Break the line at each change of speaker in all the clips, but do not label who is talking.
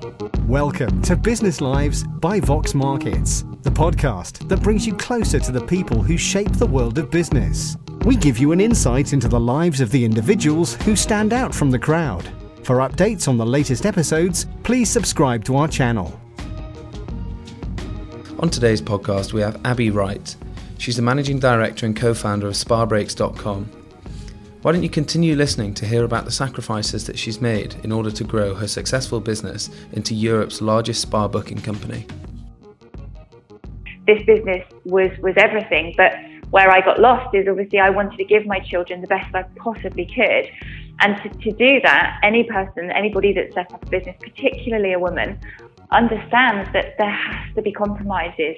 Welcome to Business Lives by Vox Markets, the podcast that brings you closer to the people who shape the world of business. We give you an insight into the lives of the individuals who stand out from the crowd. For updates on the latest episodes, please subscribe to our channel.
On today's podcast, we have Abby Wright. She's the managing director and co-founder of SpaBreaks.com. Why don't you continue listening to hear about the sacrifices that she's made in order to grow her successful business into Europe's largest spa booking company?
This business was everything, but where I got lost is obviously I wanted to give my children the best I possibly could. And to do that, anybody that sets up a business, particularly a woman, understands that there has to be compromises.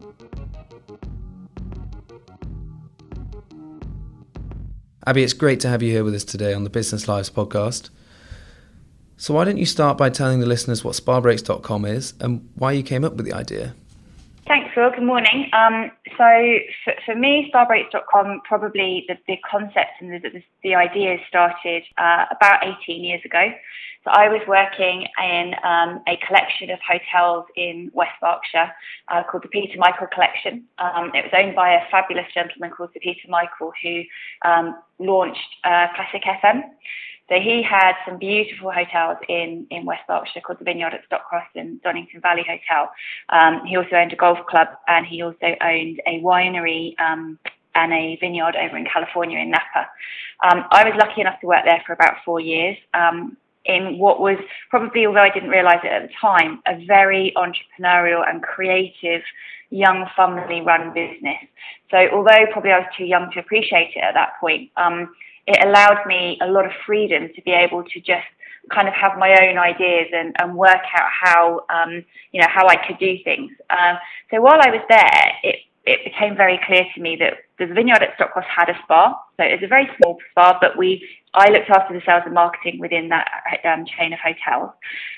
Abby, it's great to have you here with us today on the Business Lives podcast. So why don't you start by telling the listeners what SpaBreaks.com is and why you came up with the idea?
Thanks, Phil. Good morning. So for me, SpaBreaks.com, probably the concept and the idea started about 18 years ago. So I was working in a collection of hotels in West Berkshire called the Peter Michael Collection. It was owned by a fabulous gentleman called Sir Peter Michael, who launched Classic FM. So he had some beautiful hotels in West Berkshire called the Vineyard at Stockcross and Donington Valley Hotel. He also owned a golf club, and he also owned a winery and a vineyard over in California in Napa. I was lucky enough to work there for about 4 years in what was probably, although I didn't realise it at the time, a very entrepreneurial and creative young family-run business. So although probably I was too young to appreciate it at that point, it allowed me a lot of freedom to be able to just kind of have my own ideas and work out how I could do things. So while I was there, it became very clear to me that the Vineyard at Stockcross had a spa. So it was a very small spa, but I looked after the sales and marketing within that chain of hotels,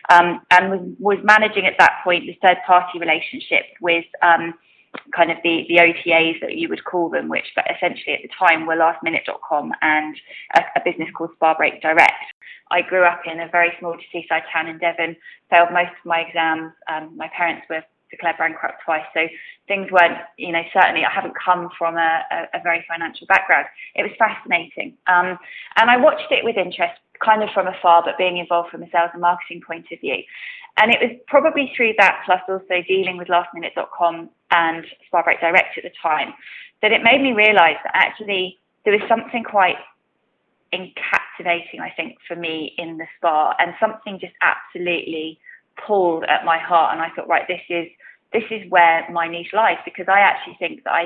and was managing at that point the third-party relationship with kind of the OTAs that you would call them, which essentially at the time were lastminute.com and a business called SpaBreak Direct. I grew up in a very small seaside town in Devon, failed most of my exams. My parents were declared bankrupt twice, so things weren't, certainly I haven't come from a very financial background. It was fascinating. And I watched it with interest, kind of from afar, but being involved from a sales and marketing point of view. And it was probably through that, plus also dealing with lastminute.com and SpaBreak Direct at the time, that it made me realise that actually there was something quite encapsulating, I think, for me in the spa, and something just absolutely pulled at my heart. And I thought, right, this is where my niche lies, because I actually think that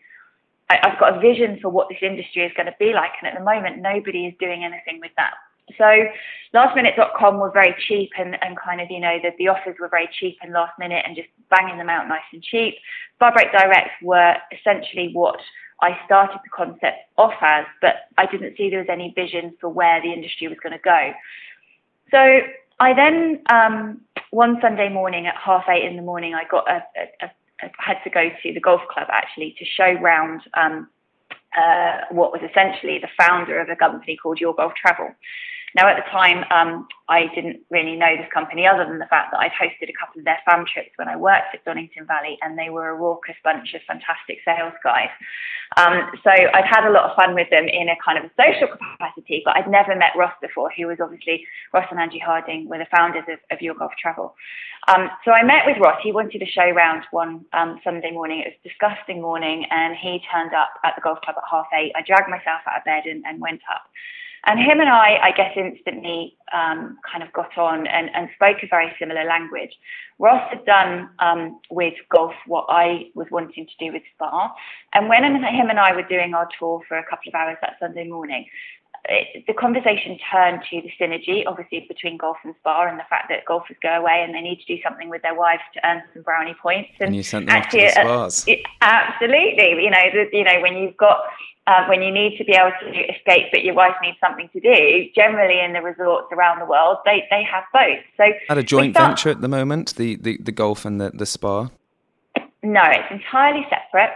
I've got a vision for what this industry is going to be like. And at the moment, nobody is doing anything with that. So lastminute.com was very cheap and kind of, the offers were very cheap and last minute and just banging them out nice and cheap. SpaBreak Direct were essentially what I started the concept off as, but I didn't see there was any vision for where the industry was going to go. So I then, one Sunday morning at 8:30 in the morning, I had to go to the golf club actually to show round what was essentially the founder of a company called Your Golf Travel. Now, at the time, I didn't really know this company other than the fact that I'd hosted a couple of their fam trips when I worked at Donington Valley, and they were a raucous bunch of fantastic sales guys. So I'd had a lot of fun with them in a kind of a social capacity, but I'd never met Ross before, who was obviously, Ross and Angie Harding were the founders of Your Golf Travel. So I met with Ross. He wanted to show round one Sunday morning. It was a disgusting morning, and he turned up at the golf club at 8:30. I dragged myself out of bed and went up. And him and I guess, instantly kind of got on and spoke a very similar language. Ross had done with golf what I was wanting to do with spa. And when him and I were doing our tour for a couple of hours that Sunday morning, the conversation turned to the synergy, obviously, between golf and spa, and the fact that golfers go away and they need to do something with their wives to earn some brownie points.
And you sent them off to the spas.
Absolutely. When you've got when you need to be able to escape, but your wife needs something to do, generally in the resorts around the world, they have both. So
at a joint venture at the moment, the golf and the spa?
No, it's entirely separate.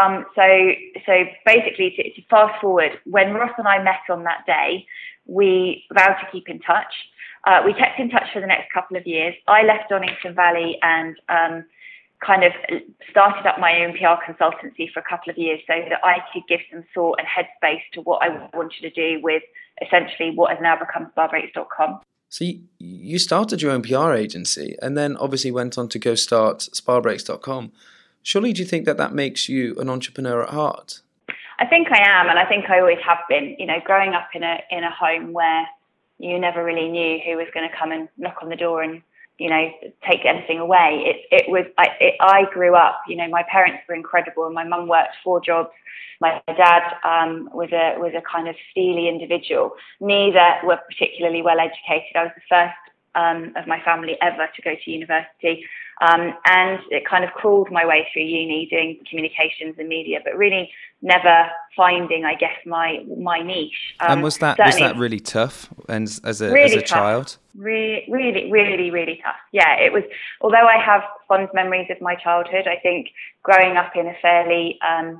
So basically, to fast forward, when Ross and I met on that day, we vowed to keep in touch. We kept in touch for the next couple of years. I left Donington Valley and kind of started up my own PR consultancy for a couple of years so that I could give some thought and headspace to what I wanted to do with essentially what has now become sparbreaks.com.
So you started your own PR agency and then obviously went on to go start sparbreaks.com. Surely do you think that makes you an entrepreneur at heart?
I think I am, and I think I always have been. You know, growing up in a home where you never really knew who was going to come and knock on the door and, you know, take anything away. I grew up, you know, my parents were incredible and my mum worked 4 jobs. My dad was a kind of steely individual. Neither were particularly well educated. I was the first of my family ever to go to university. And it kind of crawled my way through uni doing communications and media, but really never finding, I guess, my niche.
And was that really tough and as a child?
Really, really tough. Yeah, it was. Although I have fond memories of my childhood, I think growing up in a fairly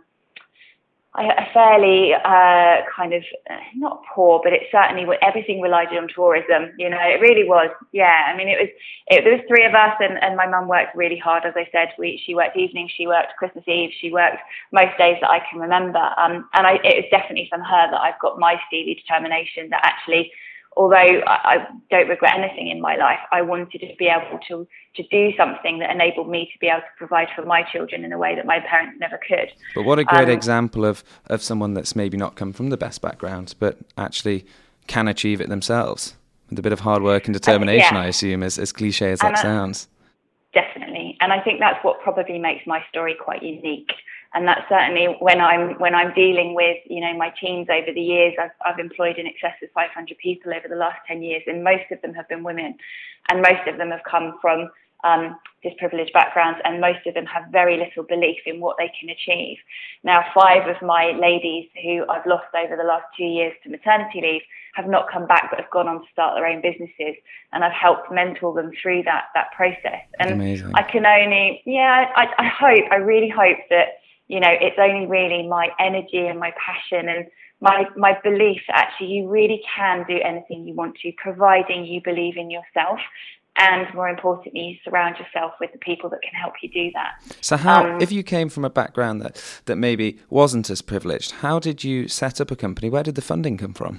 kind of not poor, but it certainly everything relied on tourism. You know, it really was. Yeah, I mean, there was 3 of us, and my mum worked really hard. As I said, she worked evenings, she worked Christmas Eve, she worked most days that I can remember. And it was definitely from her that I've got my steely determination that actually, although I don't regret anything in my life, I wanted to be able to do something that enabled me to be able to provide for my children in a way that my parents never could.
But what a great example of someone that's maybe not come from the best background, but actually can achieve it themselves with a bit of hard work and determination, I assume, as cliche as that sounds.
Definitely. And I think that's what probably makes my story quite unique. And that's certainly when I'm dealing with, you know, my teams over the years. I've employed in excess of 500 people over the last 10 years, and most of them have been women, and most of them have come from disprivileged backgrounds, and most of them have very little belief in what they can achieve. Now, 5 of my ladies who I've lost over the last 2 years to maternity leave have not come back, but have gone on to start their own businesses, and I've helped mentor them through that process. And
amazing.
I can only, I really hope that, you know, it's only really my energy and my passion and my belief that actually you really can do anything you want to, providing you believe in yourself. And more importantly, you surround yourself with the people that can help you do that.
So how, if you came from a background that maybe wasn't as privileged, how did you set up a company? Where did the funding come from?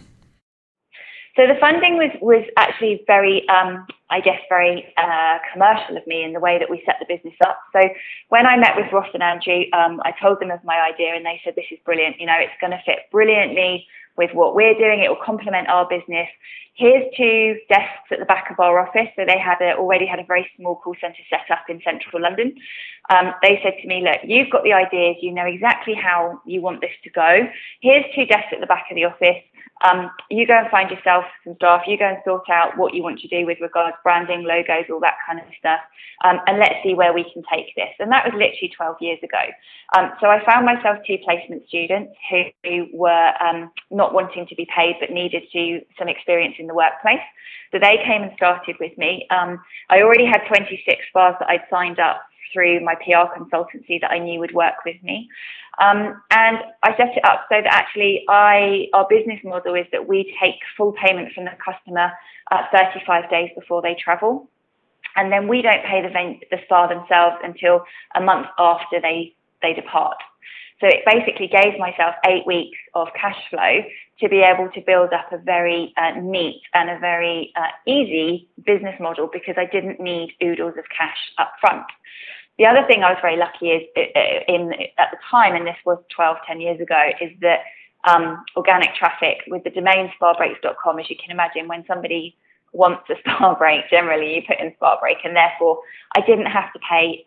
So the funding was actually very, very commercial of me in the way that we set the business up. So when I met with Ross and Andrew, I told them of my idea and they said, this is brilliant. You know, it's going to fit brilliantly with what we're doing. It will complement our business. Here's 2 desks at the back of our office. So they already had a very small call centre set up in central London. They said to me, look, you've got the ideas. You know exactly how you want this to go. Here's 2 desks at the back of the office. You go and find yourself some staff, you go and sort out what you want to do with regards branding, logos, all that kind of stuff. And let's see where we can take this. And that was literally 12 years ago. So I found myself 2 placement students who were not wanting to be paid, but needed some experience in the workplace. So they came and started with me. I already had 26 spas that I'd signed up through my PR consultancy that I knew would work with me. And I set it up so that actually our business model is that we take full payment from the customer 35 days before they travel. And then we don't pay the spa themselves until a month after they depart. So it basically gave myself 8 weeks of cash flow to be able to build up a very neat and a very easy business model because I didn't need oodles of cash up front. The other thing I was very lucky is at the time, and this was 10 years ago, is that organic traffic with the domain sparbreaks.com, as you can imagine, when somebody wants a spa break, generally you put in spa break, and therefore I didn't have to pay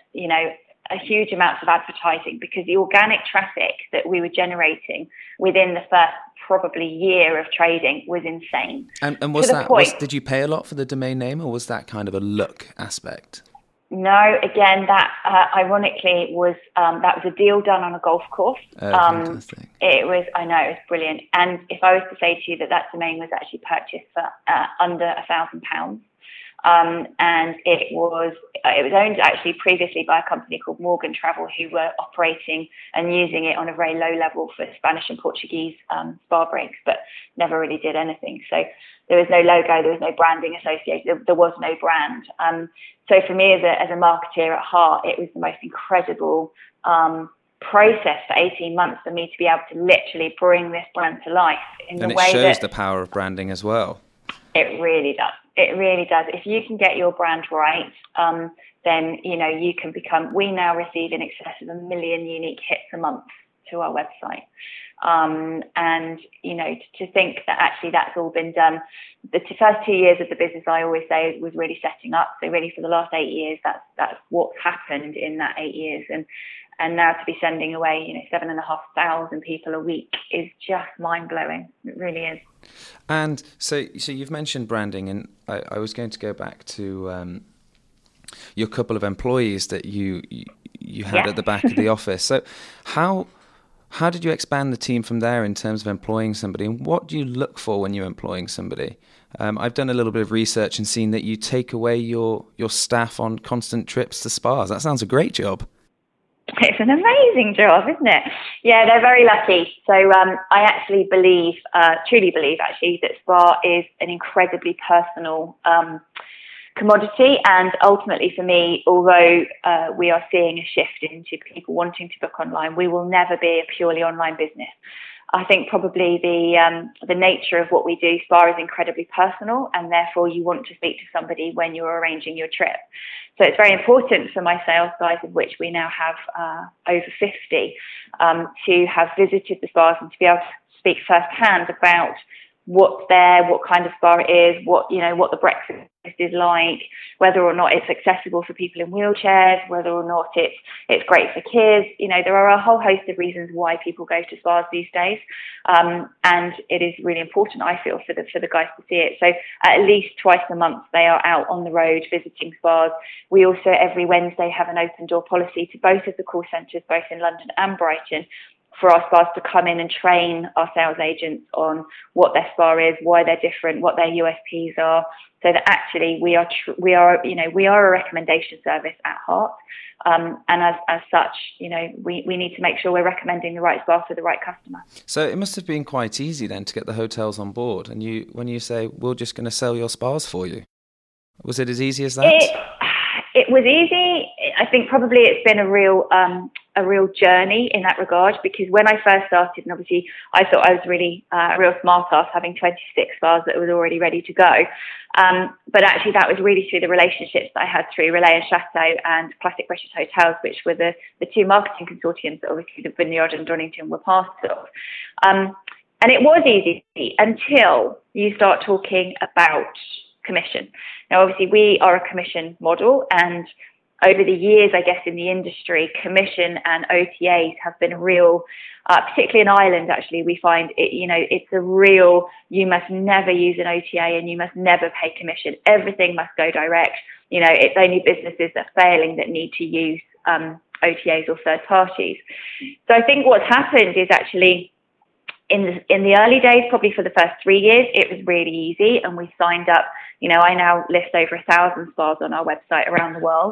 a huge amounts of advertising because the organic traffic that we were generating within the first probably year of trading was insane.
And did you pay a lot for the domain name, or was that kind of a look aspect?
No, again, that ironically was that was a deal done on a golf course.
Fantastic.
It was brilliant. And if I was to say to you that domain was actually purchased for under £1,000, And it was owned actually previously by a company called Morgan Travel, who were operating and using it on a very low level for Spanish and Portuguese spa breaks, but never really did anything. So there was no logo, there was no branding associated, there was no brand. So for me as a marketeer at heart, it was the most incredible process for 18 months for me to be able to literally bring this brand to life in the way that...
And it shows the power of branding as well.
It really does. It really does. If you can get your brand right, then, you can become... We now receive in excess of 1 million unique hits a month to our website. And, to think that actually that's all been done. The first 2 years of the business, I always say, was really setting up. So really for the last 8 years, that's what's happened in that 8 years. And now to be sending away, 7,500 people a week is just mind-blowing. It really is.
And so you've mentioned branding, and I was going to go back to your couple of employees that you had at the back of the office. So how did you expand the team from there in terms of employing somebody, and what do you look for when you're employing somebody? I've done a little bit of research and seen that you take away your staff on constant trips to spas. That sounds a great job.
It's an amazing job, isn't it? Yeah, they're very lucky. So I actually truly believe that spa is an incredibly personal commodity. And ultimately for me, although we are seeing a shift into people wanting to book online, we will never be a purely online business. I think probably the nature of what we do, spa, is incredibly personal, and therefore you want to speak to somebody when you're arranging your trip. So it's very important for my sales guys, of which we now have over 50, to have visited the spas and to be able to speak firsthand about what's there, what kind of spa it is, what the breakfast is like, whether or not it's accessible for people in wheelchairs, whether or not it's great for kids. There are a whole host of reasons why people go to spas these days, and it is really important, I feel, for the guys to see it. So at least twice a month they are out on the road visiting spas. We also every Wednesday have an open door policy to both of the call centres, both in London and Brighton, for our spas to come in and train our sales agents on what their spa is, why they're different, what their USPs are, so that actually we are a recommendation service at heart, and as such, we need to make sure we're recommending the right spa for the right customer.
So it must have been quite easy then to get the hotels on board. And when you say we're just going to sell your spas for you, was it as easy as that?
It was easy. I think probably it's been a real journey in that regard, because when I first started, and obviously I thought I was really a real smart ass having 26 spas that was already ready to go. But actually that was really through the relationships that I had through Relais and Chateau and Classic British Hotels, which were the two marketing consortiums that obviously the Vineyard and Donington were part of. And it was easy until you start talking about commission. Now, obviously, we are a commission model, and over the years, I guess, in the industry, commission and OTAs have been real, particularly in Ireland, actually, we find it's a real, you must never use an OTA and you must never pay commission. Everything must go direct. It's only businesses that are failing that need to use OTAs or third parties. So I think what's happened is actually, in the early days, probably for the first 3 years, it was really easy, and we signed up. I now list over 1,000 spas on our website around the world,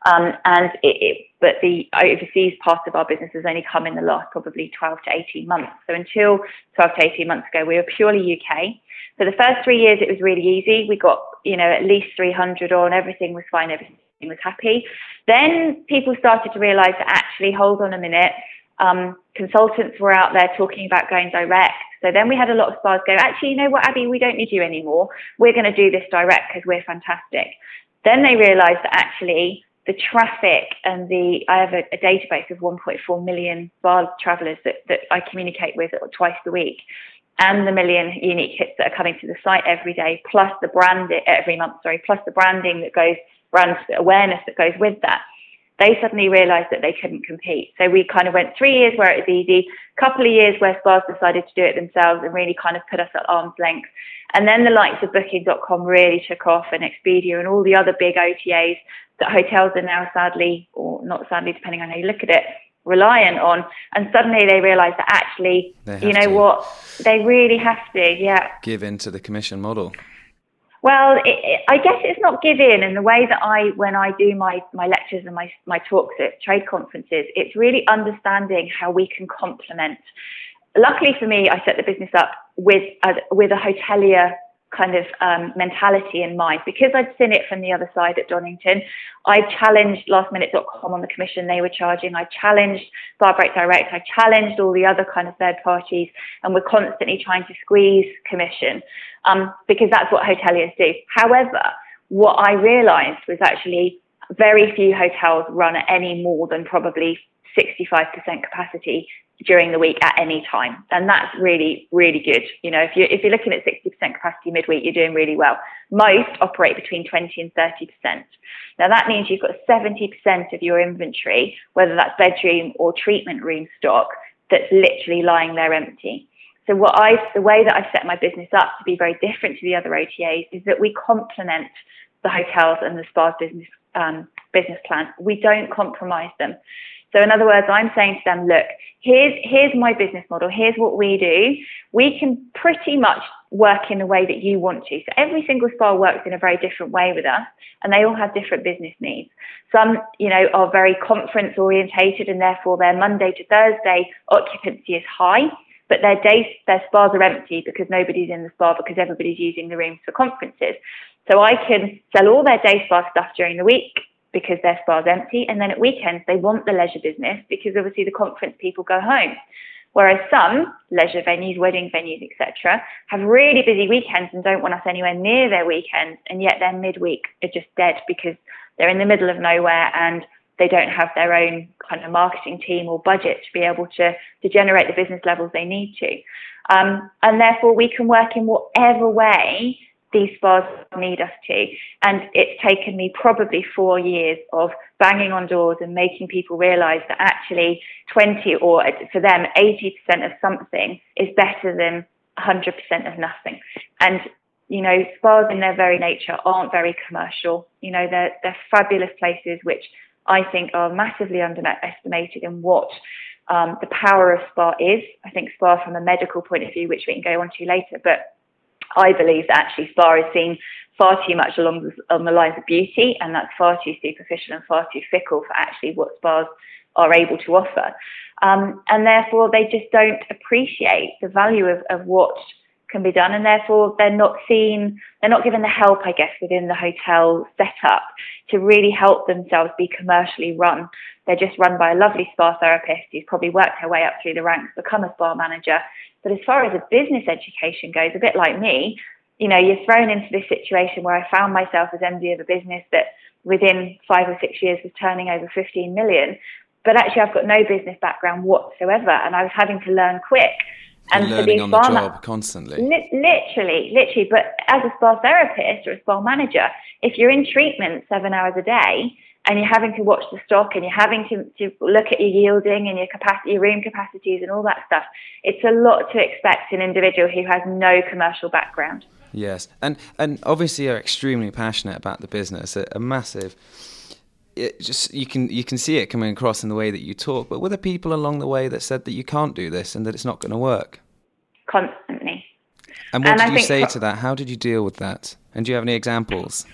but the overseas part of our business has only come in the last probably 12 to 18 months. So until 12 to 18 months ago, we were purely UK. For the first 3 years, it was really easy. We got at least 300 on. Everything was fine. Everything was happy. Then people started to realise that actually, hold on a minute. Consultants were out there talking about going direct. So then we had a lot of spas go, actually, you know what, Abby, we don't need you anymore. We're going to do this direct because we're fantastic. Then they realised that actually the traffic and I have a database of 1.4 million spa travellers that I communicate with twice a week, and the million unique hits that are coming to the site every day, plus the every month, plus the branding that goes, brand awareness that goes with that. They suddenly realised that they couldn't compete. So we kind of went 3 years where it was easy, couple of years where spas decided to do it themselves and really kind of put us at arm's length. And then the likes of Booking.com really took off, and Expedia and all the other big OTAs that hotels are now sadly, or not sadly, depending on how you look at it, reliant on. And suddenly they realised that actually, what, they really have to,
give in to the commission model.
Well, I guess it's not give in. And the way that when I do my lectures and my talks at trade conferences, it's really understanding how we can complement. Luckily for me, I set the business up with a hotelier kind of mentality in mind, because I'd seen it from the other side at Donington. I challenged lastminute.com on the commission they were charging. I challenged Sparbreak Direct. I challenged all the other kind of third parties, and we're constantly trying to squeeze commission because that's what hoteliers do. However, what I realized was actually very few hotels run at any more than probably 65% capacity during the week at any time, and that's really, really good. You know, if you're looking at 60% capacity midweek, you're doing really well. Most operate between 20 and 30%. Now that means you've got 70% of your inventory, whether that's bedroom or treatment room stock, that's literally lying there empty. So the way that I've set my business up to be very different to the other OTAs is that we complement the hotels and the spas business plan. We don't compromise them. So in other words, I'm saying to them, look, here's my business model. Here's what we do. We can pretty much work in the way that you want to. So every single spa works in a very different way with us, and they all have different business needs. Some, are very conference orientated, and therefore their Monday to Thursday occupancy is high, but their spas are empty because nobody's in the spa because everybody's using the rooms for conferences. So I can sell all their day spa stuff during the week because their spa's empty, and then at weekends they want the leisure business because obviously the conference people go home. Whereas some leisure venues, wedding venues, etc., have really busy weekends and don't want us anywhere near their weekends, and yet their midweek are just dead because they're in the middle of nowhere and they don't have their own kind of marketing team or budget to be able to generate the business levels they need to. And therefore we can work in whatever way these spas need us to. And it's taken me probably 4 years of banging on doors and making people realize that actually 20 or for them 80% of something is better than 100% of nothing. And spas in their very nature aren't very commercial. They're fabulous places which I think are massively underestimated in what the power of spa is. I think spa from a medical point of view, which we can go on to later, but I believe that actually spa is seen far too much along the lines of beauty, and that's far too superficial and far too fickle for actually what spas are able to offer. And therefore they just don't appreciate the value of what can be done, and therefore they're not given the help, I guess, within the hotel setup to really help themselves be commercially run. They're just run by a lovely spa therapist who's probably worked her way up through the ranks, become a spa manager. But as far as a business education goes, a bit like me, you're thrown into this situation where I found myself as MD of a business that within 5 or 6 years was turning over 15 million. But actually I've got no business background whatsoever, and I was having to learn quick.
And learning on the job constantly.
Literally. But as a spa therapist or a spa manager, if you're in treatment 7 hours a day and you're having to watch the stock and you're having to look at your yielding and your capacity, your room capacities and all that stuff, it's a lot to expect an individual who has no commercial background.
Yes, and obviously you're extremely passionate about the business, a massive. You can see it coming across in the way that you talk, but were there people along the way that said that you can't do this and that it's not going to work?
Constantly.
And what did you say to that? How did you deal with that? And do you have any examples?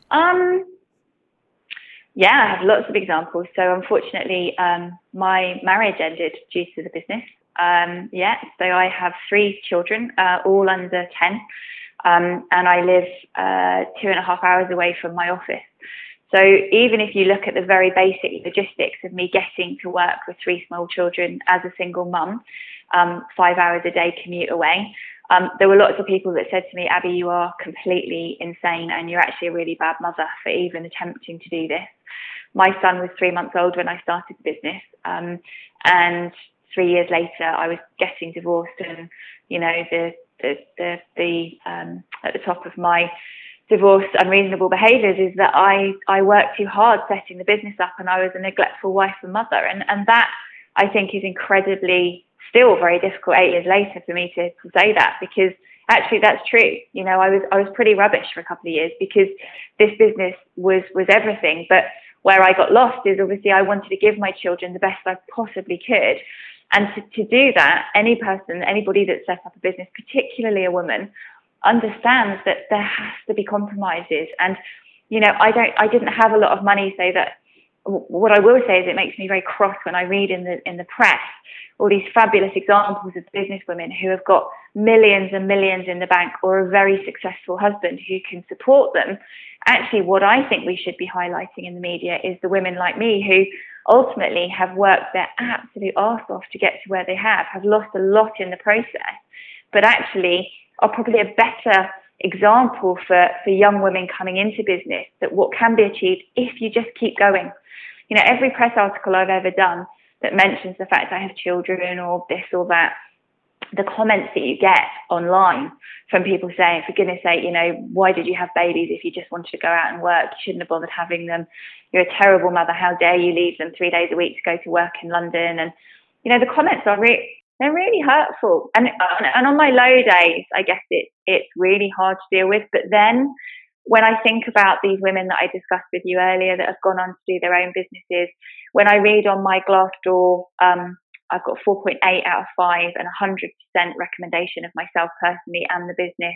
Yeah, I have lots of examples. So unfortunately, my marriage ended due to the business. So I have 3 children, all under 10, and I live 2.5 hours away from my office. So even if you look at the very basic logistics of me getting to work with 3 small children as a single mum, 5 hours a day commute away, there were lots of people that said to me, Abby, you are completely insane and you're actually a really bad mother for even attempting to do this. My son was 3 months old when I started the business, and 3 years later I was getting divorced, and the at the top of my divorce unreasonable behaviours is that I worked too hard setting the business up, and I was a neglectful wife and mother, and that I think is incredibly still very difficult 8 years later for me to say that, because actually that's true. I was pretty rubbish for a couple of years because this business was everything, but where I got lost is obviously I wanted to give my children the best I possibly could, and to do that, anybody that sets up a business, particularly a woman, understands that there has to be compromises. And, you know, I didn't have a lot of money, so that what I will say is it makes me very cross when I read in the press all these fabulous examples of businesswomen who have got millions and millions in the bank, or a very successful husband who can support them. Actually, what I think we should be highlighting in the media is the women like me who ultimately have worked their absolute arse off to get to where they have lost a lot in the process, but actually are probably a better example for young women coming into business, that what can be achieved if you just keep going. You know, every press article I've ever done that mentions the fact I have children or this or that, the comments that you get online from people saying, for goodness sake, you know, why did you have babies if you just wanted to go out and work? You shouldn't have bothered having them. You're a terrible mother. How dare you leave them 3 days a week to go to work in London? And, you know, the comments are they're really hurtful. And on my low days, I guess it's really hard to deal with. But then when I think about these women that I discussed with you earlier that have gone on to do their own businesses, when I read on my Glassdoor, I've got 4.8 out of 5 and 100% recommendation of myself personally and the business.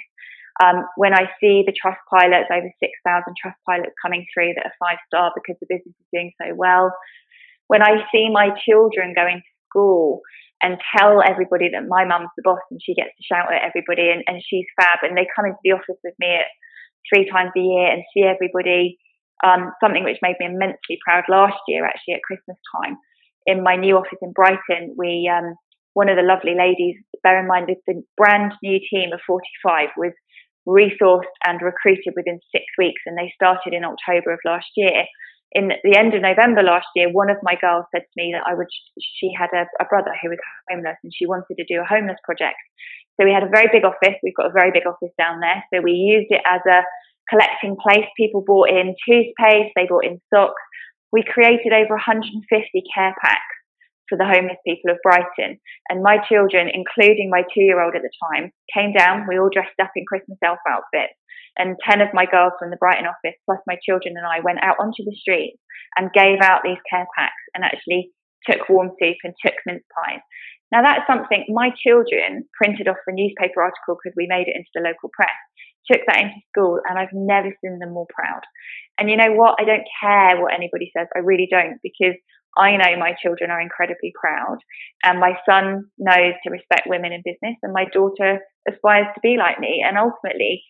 When I see the Trustpilots, over 6,000 Trustpilots coming through that are 5-star because the business is doing so well. When I see my children going to school and tell everybody that my mum's the boss and she gets to shout at everybody and she's fab, and they come into the office with me at 3 times a year and see everybody, something which made me immensely proud last year, actually at Christmas time. In my new office in Brighton, we one of the lovely ladies, bear in mind the brand new team of 45 was resourced and recruited within 6 weeks, and they started in October of last year. In the end of November last year, one of my girls said to me that she had a brother who was homeless and she wanted to do a homeless project. So we had a very big office. We've got a very big office down there. So we used it as a collecting place. People bought in toothpaste, they bought in socks. We created over 150 care packs for the homeless people of Brighton. And my children, including my 2-year-old at the time, came down. We all dressed up in Christmas elf outfits. And 10 of my girls from the Brighton office, plus my children and I, went out onto the streets and gave out these care packs and actually took warm soup and took mince pies. Now, that's something my children printed off the newspaper article because we made it into the local press, took that into school, and I've never seen them more proud. And you know what? I don't care what anybody says. I really don't, because I know my children are incredibly proud, and my son knows to respect women in business, and my daughter aspires to be like me. And ultimately,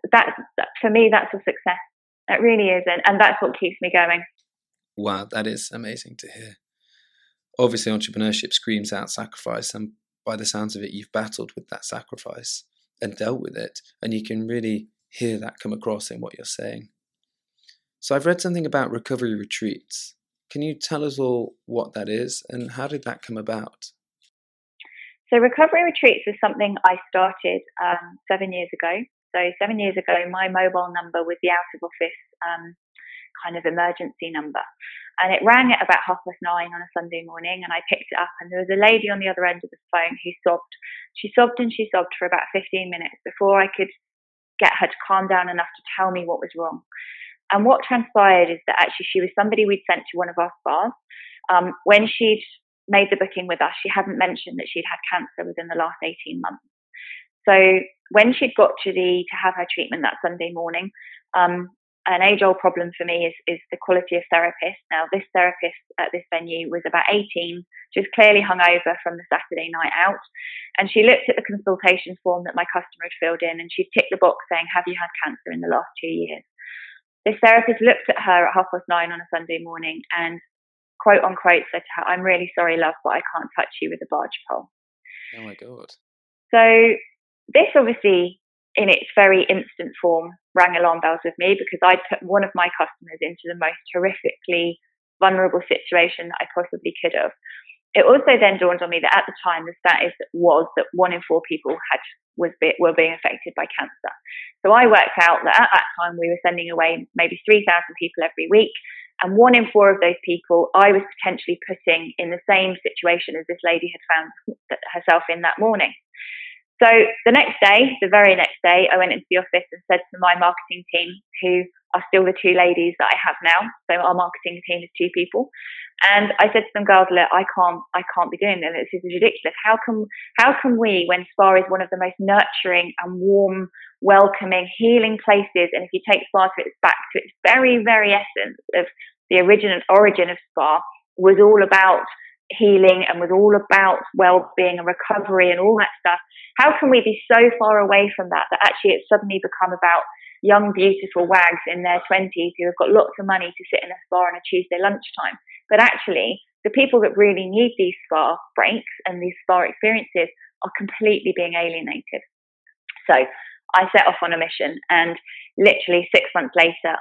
for me, that's a success. It really is. And that's what keeps me going.
Wow, that is amazing to hear. Obviously, entrepreneurship screams out sacrifice, and by the sounds of it, you've battled with that sacrifice and dealt with it, and you can really hear that come across in what you're saying. So I've read something about recovery retreats. Can you tell us all what that is and how did that come about?
So recovery retreats is something I started 7 years ago. So 7 years ago, my mobile number was the out of office kind of emergency number. And it rang at about 9:30 on a Sunday morning, and I picked it up, and there was a lady on the other end of the phone who sobbed. She sobbed and she sobbed for about 15 minutes before I could get her to calm down enough to tell me what was wrong. And what transpired is that actually she was somebody we'd sent to one of our spas. When she'd made the booking with us, she hadn't mentioned that she'd had cancer within the last 18 months. So when she'd got to have her treatment that Sunday morning, an age-old problem for me is the quality of therapist. Now, this therapist at this venue was about 18. She was clearly hungover from the Saturday night out. And she looked at the consultation form that my customer had filled in, and she ticked the box saying, "Have you had cancer in the last 2 years?" This therapist looked at her at 9:30 on a Sunday morning and, quote unquote, said to her, "I'm really sorry, love, but I can't touch you with a barge pole."
Oh my God.
So this obviously, in its very instant form, rang alarm bells with me, because I'd put one of my customers into the most horrifically vulnerable situation that I possibly could have. It also then dawned on me that at the time the stat was that 1 in 4 people were being affected by cancer. So I worked out that at that time we were sending away maybe 3,000 people every week, and 1 in 4 of those people I was potentially putting in the same situation as this lady had found herself in that morning. So the very next day, I went into the office and said to my marketing team, who are still the two ladies that I have now. So our marketing team is 2 people. And I said to them, girls, look, I can't be doing this. This is ridiculous. How can we, when Spa is one of the most nurturing and warm, welcoming, healing places, and if you take Spa to its back to its very, very essence of the origin of Spa was all about healing and was all about well-being and recovery and all that stuff. How can we be so far away from that actually it's suddenly become about young, beautiful wags in their 20s who have got lots of money to sit in a spa on a Tuesday lunchtime? But actually, the people that really need these spa breaks and these spa experiences are completely being alienated. So I set off on a mission, and literally 6 months later,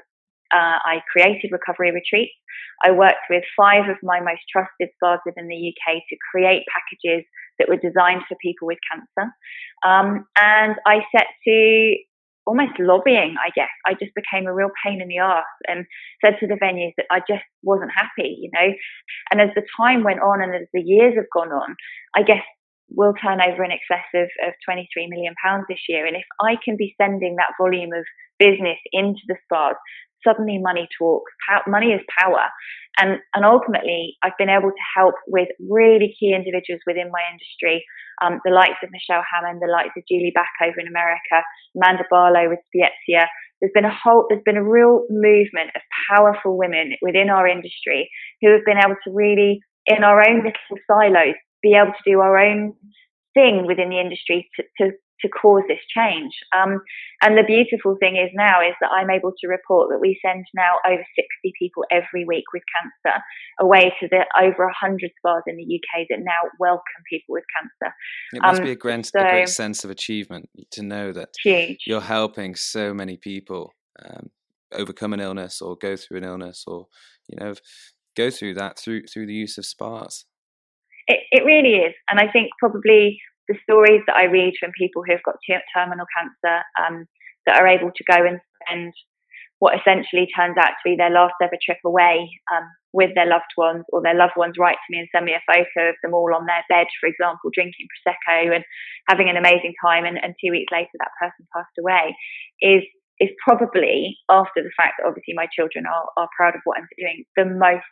I created recovery retreats. I worked with 5 of my most trusted spas within the UK to create packages that were designed for people with cancer. And I set to almost lobbying, I guess. I just became a real pain in the arse and said to the venues that I just wasn't happy, you know. And as the time went on and as the years have gone on, I guess we'll turn over in excess of £23 million this year. And if I can be sending that volume of business into the spas, suddenly money talks. Money is power. And ultimately, I've been able to help with really key individuals within my industry, the likes of Michelle Hammond, the likes of Julie Back over in America, Amanda Barlow with Spiezia. There's been a real movement of powerful women within our industry who have been able to really, in our own little silos, be able to do our own thing within the industry to cause this change. And the beautiful thing is now is that I'm able to report that we send now over 60 people every week with cancer away to the over 100 spas in the UK that now welcome people with cancer.
It must be a great sense of achievement to know that you're helping so many people overcome an illness or go through an illness or, you know, go through that through the use of spas.
It really is. And I think probably the stories that I read from people who have got terminal cancer that are able to go and spend what essentially turns out to be their last ever trip away with their loved ones, or their loved ones write to me and send me a photo of them all on their bed, for example, drinking Prosecco and having an amazing time, and 2 weeks later that person passed away, is probably, after the fact that obviously my children are proud of what I'm doing, the most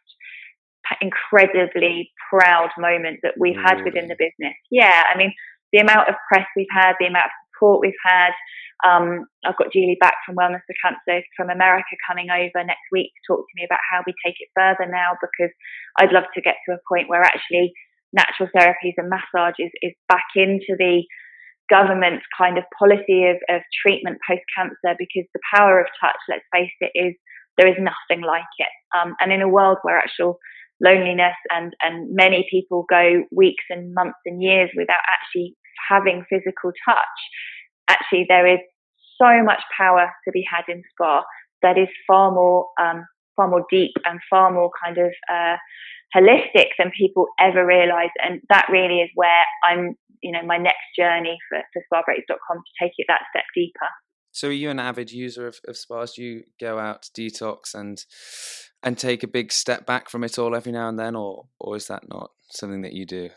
incredibly proud moment that we've had within the business. Yeah, I mean, the amount of press we've had, the amount of support we've had. I've got Julie Back from Wellness for Cancer from America coming over next week to talk to me about how we take it further now, because I'd love to get to a point where actually natural therapies and massage is back into the government's kind of policy of treatment post-cancer, because the power of touch, let's face it, there is nothing like it. And in a world where actual loneliness and many people go weeks and months and years without actually having physical touch, actually there is so much power to be had in spa that is far more deep and far more kind of holistic than people ever realize. And that really is where I'm, you know, my next journey for spabreaks.com, to take it that step deeper.
So are you an avid user of spas? Do you go out, detox and take a big step back from it all every now and then, or is that not something that you do?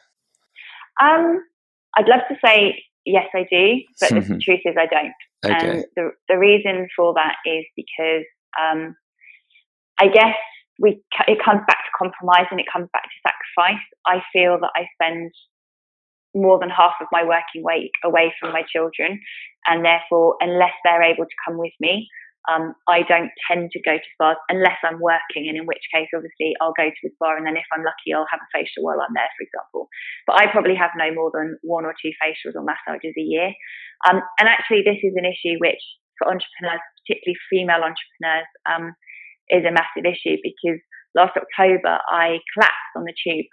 I'd love to say yes, I do, but the truth is I don't.
Okay.
And the reason for that is because I guess it comes back to compromise and it comes back to sacrifice. I feel that I spend more than half of my working week away from my children, and therefore unless they're able to come with me, I don't tend to go to spas unless I'm working, and in which case obviously I'll go to the spa, and then if I'm lucky I'll have a facial while I'm there, for example. But I probably have no more than 1 or 2 facials or massages a year, and actually this is an issue which for entrepreneurs, particularly female entrepreneurs, is a massive issue, because last October I collapsed on the tube.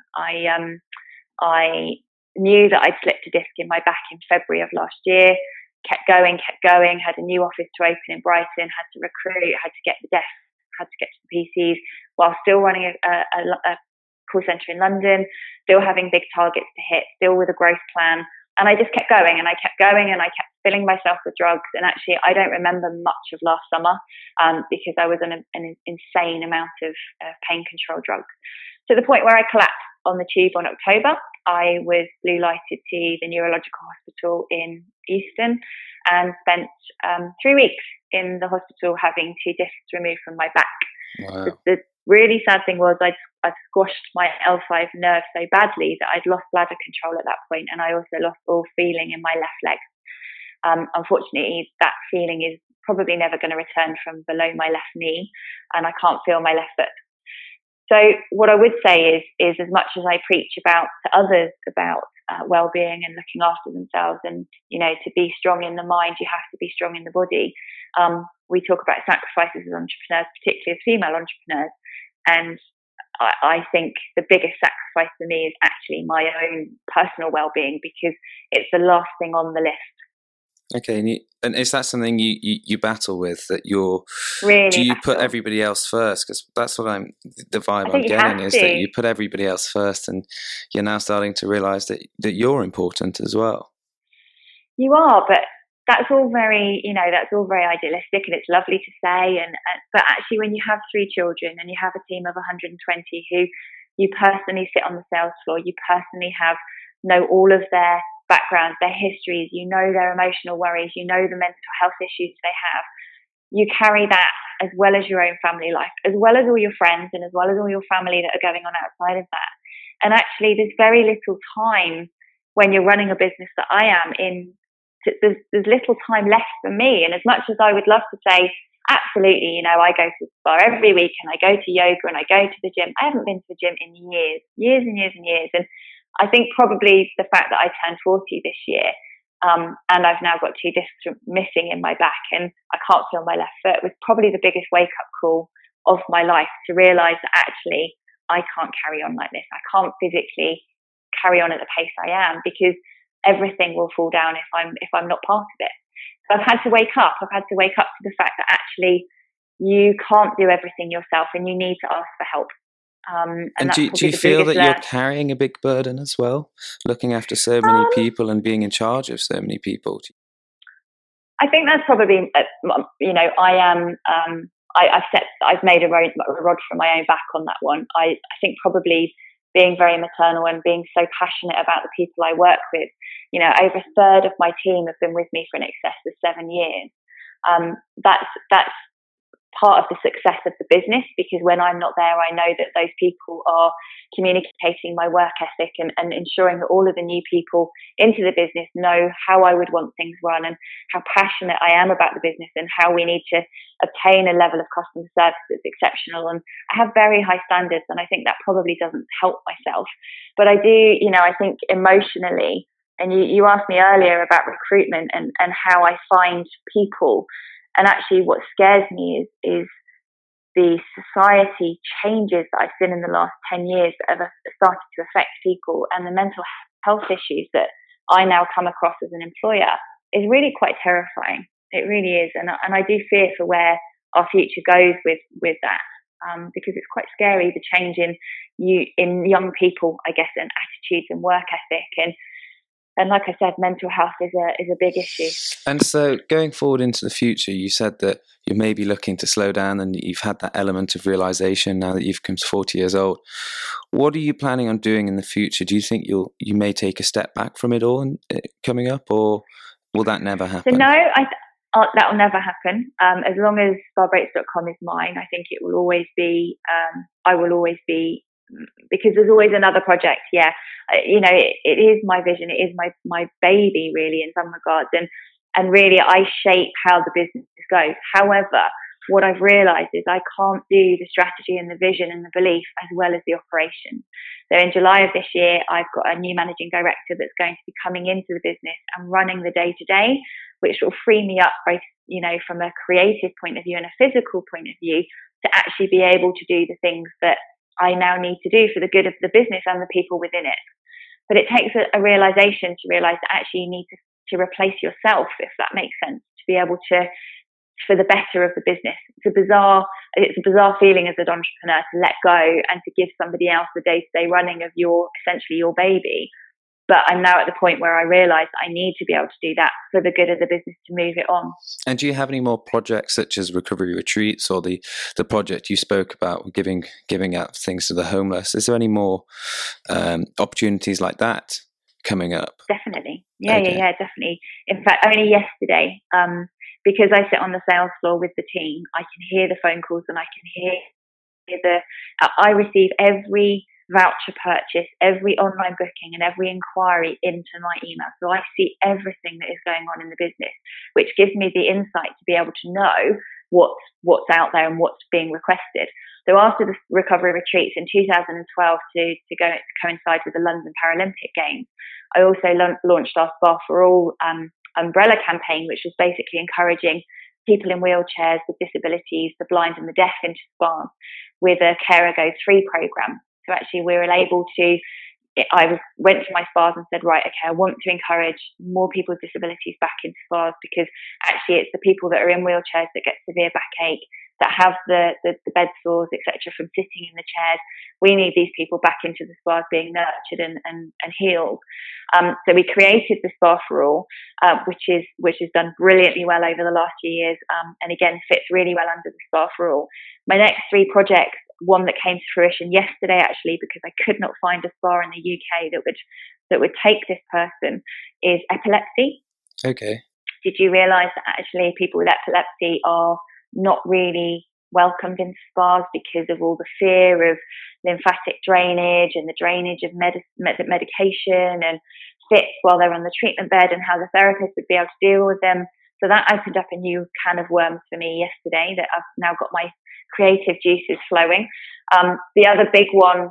I knew that I'd slipped a disc in my back in February of last year, kept going, had a new office to open in Brighton, had to recruit, had to get the desks, had to get to the PCs, while still running a call centre in London, still having big targets to hit, still with a growth plan. And I just kept going and I kept going and I kept filling myself with drugs. And actually, I don't remember much of last summer because I was on an insane amount of pain control drugs, to the point where I collapsed on the tube on October. I was blue lighted to the neurological hospital in Euston and spent 3 weeks in the hospital having 2 discs removed from my back.
Wow.
The really sad thing was I'd squashed my L5 nerve so badly that I'd lost bladder control at that point, and I also lost all feeling in my left leg. Unfortunately, that feeling is probably never going to return from below my left knee, and I can't feel my left foot. So what I would say is as much as I preach to others about well-being and looking after themselves, and to be strong in the mind, you have to be strong in the body. We talk about sacrifices as entrepreneurs, particularly as female entrepreneurs, and I think the biggest sacrifice for me is actually my own personal well-being, because it's the last thing on the list.
Okay, and is that something you battle with, that
really
do you
battle.
Put everybody else first? Because that's what the vibe I'm getting is that you put everybody else first, and you're now starting to realise that you're important as well.
You are, but that's all very idealistic, and it's lovely to say. But actually, when you have 3 children and you have a team of 120 who you personally sit on the sales floor, you personally know all of their backgrounds, their histories, their emotional worries, the mental health issues they have. You carry that as well as your own family life, as well as all your friends, and as well as all your family that are going on outside of that. And actually, there's very little time when you're running a business that I am in. There's little time left for me. And as much as I would love to say, absolutely, I go to the spa every week and I go to yoga and I go to the gym, I haven't been to the gym in years and years and years. And I think probably the fact that I turned 40 this year, and I've now got 2 discs missing in my back and I can't feel my left foot, was probably the biggest wake-up call of my life, to realise that actually I can't carry on like this. I can't physically carry on at the pace I am, because everything will fall down if I'm not part of it. So I've had to wake up. I've had to wake up to the fact that actually you can't do everything yourself, and you need to ask for help.
And do you feel that you're carrying a big burden as well, looking after so many people and being in charge of so many people?
I think that's probably, I am. I've made a rod from my own back on that one. I think probably being very maternal and being so passionate about the people I work with. Over a third of my team have been with me for in excess of 7 years. That's part of the success of the business, because when I'm not there, I know that those people are communicating my work ethic and ensuring that all of the new people into the business know how I would want things run, and how passionate I am about the business, and how we need to obtain a level of customer service that's exceptional. And I have very high standards, and I think that probably doesn't help myself. But I do, I think emotionally, and you asked me earlier about recruitment and how I find people. And actually what scares me is the society changes that I've seen in the last 10 years that have started to affect people, and the mental health issues that I now come across as an employer is really quite terrifying. It really is. And I do fear for where our future goes with that, because it's quite scary, the change in young people, I guess, and attitudes and work ethic. And like I said, mental health is a big issue.
And so going forward into the future, you said that you may be looking to slow down, and you've had that element of realization now that you've come to 40 years old. What are you planning on doing in the future? Do you think you may take a step back from it all coming up, or will that never happen?
So no, that will never happen. As long as SpaBreaks.com is mine, I think it will always be, I will always be, because there's always another project. Yeah. It is my vision. It is my baby, really, in some regards. And really, I shape how the business goes. However, what I've realized is I can't do the strategy and the vision and the belief as well as the operation. So in July of this year, I've got a new managing director that's going to be coming into the business and running the day to day, which will free me up both, from a creative point of view and a physical point of view, to actually be able to do the things that I now need to do for the good of the business and the people within it. But it takes a realization to realize that actually you need to replace yourself, if that makes sense, to be able to, for the better of the business. It's a bizarre feeling as an entrepreneur to let go and to give somebody else the day-to-day running of essentially your baby. But I'm now at the point where I realise I need to be able to do that for the good of the business to move it on.
And do you have any more projects such as recovery retreats or the project you spoke about, giving out things to the homeless? Is there any more opportunities like that coming up?
Definitely. Yeah, definitely. In fact, only yesterday, because I sit on the sales floor with the team, I can hear the phone calls and I can hear I receive every voucher purchase, every online booking and every inquiry into my email. So I see everything that is going on in the business, which gives me the insight to be able to know what's out there and what's being requested. So after the recovery retreats in 2012 to coincide with the London Paralympic Games, I also launched our Spa for All umbrella campaign, which was basically encouraging people in wheelchairs with disabilities, the blind and the deaf into spas with a Carer Goes Free program. So actually we were able to, went to my spas and said, right, okay, I want to encourage more people with disabilities back into spas, because actually it's the people that are in wheelchairs that get severe backache, that have the bed sores, etc., from sitting in the chairs. We need these people back into the spas being nurtured and healed. So we created the Spa for All, which has done brilliantly well over the last few years, and again fits really well under the Spa for All. My next 3 projects, one that came to fruition yesterday actually, because I could not find a spa in the UK that would take this person, is epilepsy.
Okay.
Did you realise that actually people with epilepsy are not really welcomed into spas because of all the fear of lymphatic drainage and the drainage of medication and fits while they're on the treatment bed, and how the therapist would be able to deal with them? So that opened up a new can of worms for me yesterday, that I've now got my creative juices flowing. The other big one,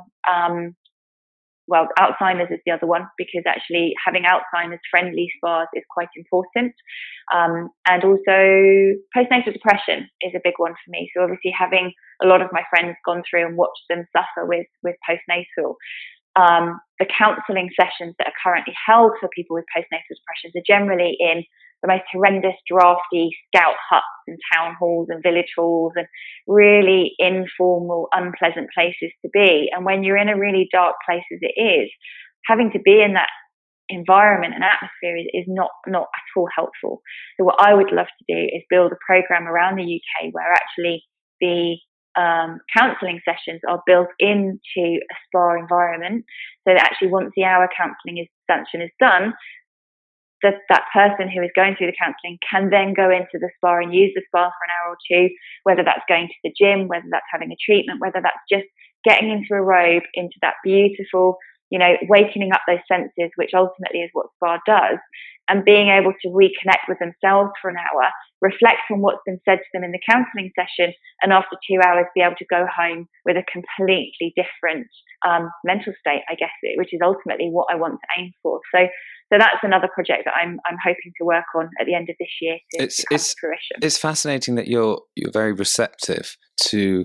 Alzheimer's is the other one, because actually having Alzheimer's friendly spas is quite important. And also postnatal depression is a big one for me. So obviously having a lot of my friends gone through and watched them suffer with postnatal, the counselling sessions that are currently held for people with postnatal depression are generally in the most horrendous, drafty scout huts and town halls and village halls, and really informal, unpleasant places to be. And when you're in a really dark place as it is, having to be in that environment and atmosphere is not at all helpful. So what I would love to do is build a program around the UK where actually the counselling sessions are built into a spa environment, so that actually once the hour counselling session is done, that person who is going through the counselling can then go into the spa and use the spa for an hour or two, whether that's going to the gym, whether that's having a treatment, whether that's just getting into a robe, into that beautiful, wakening up those senses, which ultimately is what spa does, and being able to reconnect with themselves for an hour, reflect on what's been said to them in the counselling session, and after 2 hours be able to go home with a completely different mental state, I guess, which is ultimately what I want to aim for. So that's another project that I'm hoping to work on at the end of this year to come to fruition.
It's fascinating that you're very receptive to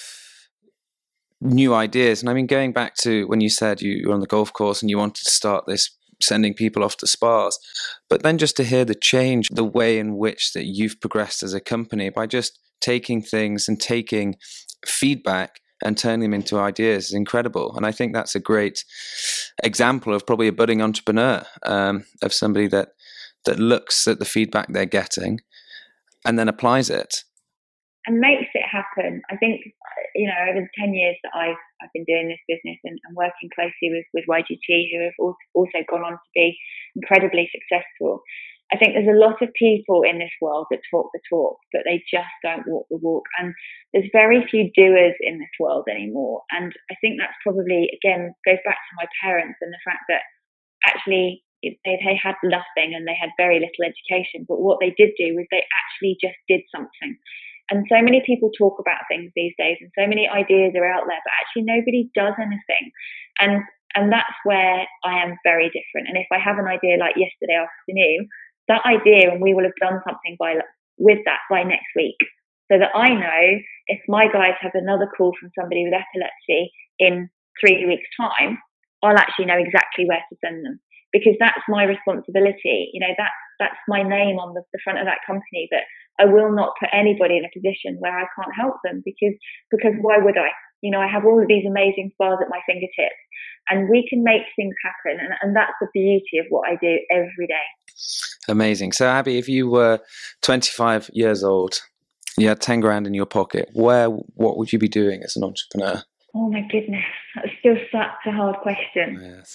new ideas. And I mean, going back to when you said you were on the golf course and you wanted to start this, sending people off to spas, but then just to hear the change, the way in which that you've progressed as a company by just taking things and taking feedback and turning them into ideas is incredible. And I think that's a great example of probably a budding entrepreneur, of somebody that looks at the feedback they're getting and then applies it.
And makes it happen. I think, over the 10 years that I've been doing this business and working closely with YGT, who have also gone on to be incredibly successful, I think there's a lot of people in this world that talk the talk, but they just don't walk the walk. And there's very few doers in this world anymore. And I think that's probably, again, goes back to my parents and the fact that actually they had nothing and they had very little education. But what they did do was they actually just did something. And so many people talk about things these days and so many ideas are out there, but actually nobody does anything. And that's where I am very different. And if I have an idea like yesterday afternoon, that idea, and we will have done something with that by next week, so that I know if my guys have another call from somebody with epilepsy in 3 weeks' time, I'll actually know exactly where to send them, because that's my responsibility. That's my name on the front of that company, that I will not put anybody in a position where I can't help them, because why would I? I have all of these amazing spas at my fingertips, and we can make things happen. And that's the beauty of what I do every day.
Amazing. So Abby, if you were 25 years old, you had 10 grand in your pocket, what would you be doing as an entrepreneur?
Oh my goodness, that's still such a hard question.
Yes.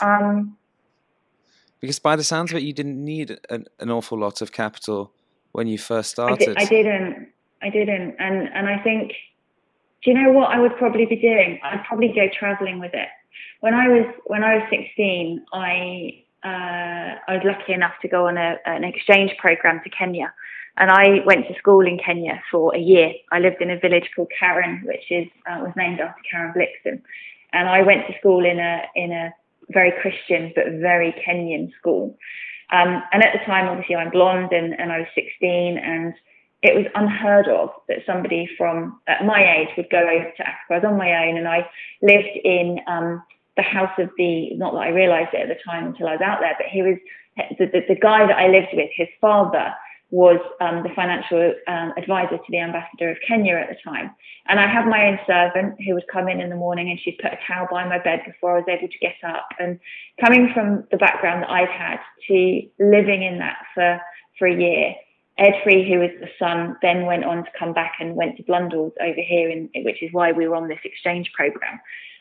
Because by the sounds of it, you didn't need an awful lot of capital when you first started.
I didn't. And I think, do you know what I would probably be doing? I'd probably go traveling with it. When I was 16, I was lucky enough to go on an exchange program to Kenya. And I went to school in Kenya for a year. I lived in a village called Karen, which was named after Karen Blixen. And I went to school in a very Christian but very Kenyan school. And at the time, obviously, I'm blonde and I was 16, and it was unheard of that somebody from my age would go over to Africa. I was on my own, and I lived in the house of not that I realised it at the time until I was out there, but he was the guy that I lived with. His father was the financial advisor to the ambassador of Kenya at the time. And I had my own servant who would come in the morning, and she'd put a towel by my bed before I was able to get up. And coming from the background that I've had to living in that for a year, Ed Free, who was the son, then went on to come back and went to Blundell's over here, which is why we were on this exchange program.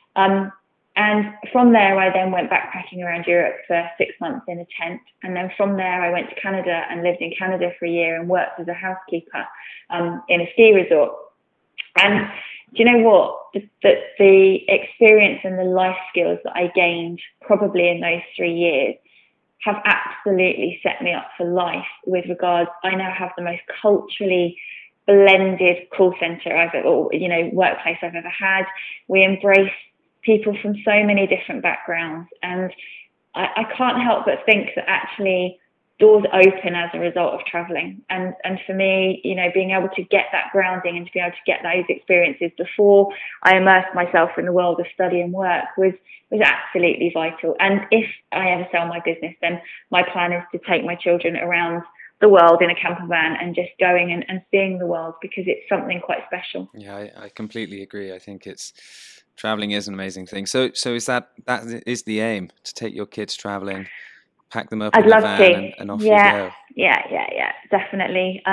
And from there, I then went backpacking around Europe for 6 months in a tent. And then from there, I went to Canada and lived in Canada for a year and worked as a housekeeper in a ski resort. And do you know what? The experience and the life skills that I gained probably in those 3 years have absolutely set me up for life with regards. I now have the most culturally blended call center workplace I've ever had. We embrace people from so many different backgrounds, and I can't help but think that actually doors open as a result of traveling. And for me, being able to get that grounding and to be able to get those experiences before I immersed myself in the world of study and work was absolutely vital. And if I ever sell my business, then my plan is to take my children around the world in a camper van and just going and seeing the world, because it's something quite special.
Yeah, I completely agree. I think traveling is an amazing thing. So is that is the aim, to take your kids traveling, pack them up in a van and off you go?
Yeah, definitely.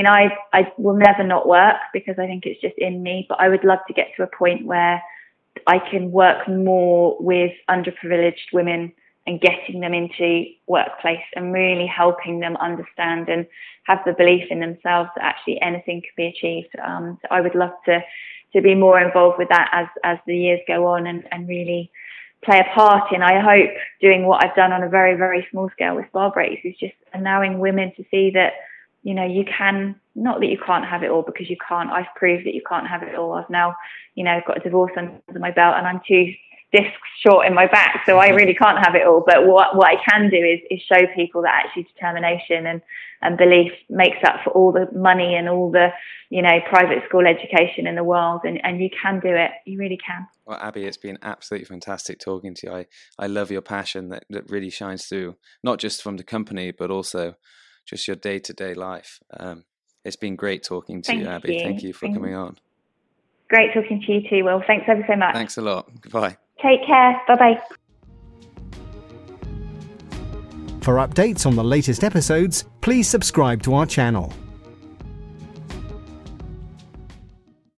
I will never not work, because I think it's just in me, but I would love to get to a point where I can work more with underprivileged women and getting them into workplace and really helping them understand and have the belief in themselves that actually anything can be achieved. So I would love to be more involved with that as the years go on and really play a part in, I hope, doing what I've done on a very, very small scale with Spa Breaks, is just allowing women to see that, you can, not that you can't have it all, because you can't. I've proved that you can't have it all. I've now, got a divorce under my belt, and I'm 2 discs short in my back, so I really can't have it all. But what I can do is show people that actually determination and belief makes up for all the money and all the, private school education in the world, and you can do it. You really can.
Well, Abby, it's been absolutely fantastic talking to you. I love your passion that really shines through, not just from the company, but also just your day-to-day life. It's been great talking to you, Abby. Thank you for coming on.
Great talking to you too, Will. Thanks ever so much.
Thanks a lot. Goodbye.
Take care. Bye-bye.
For updates on the latest episodes, please subscribe to our channel.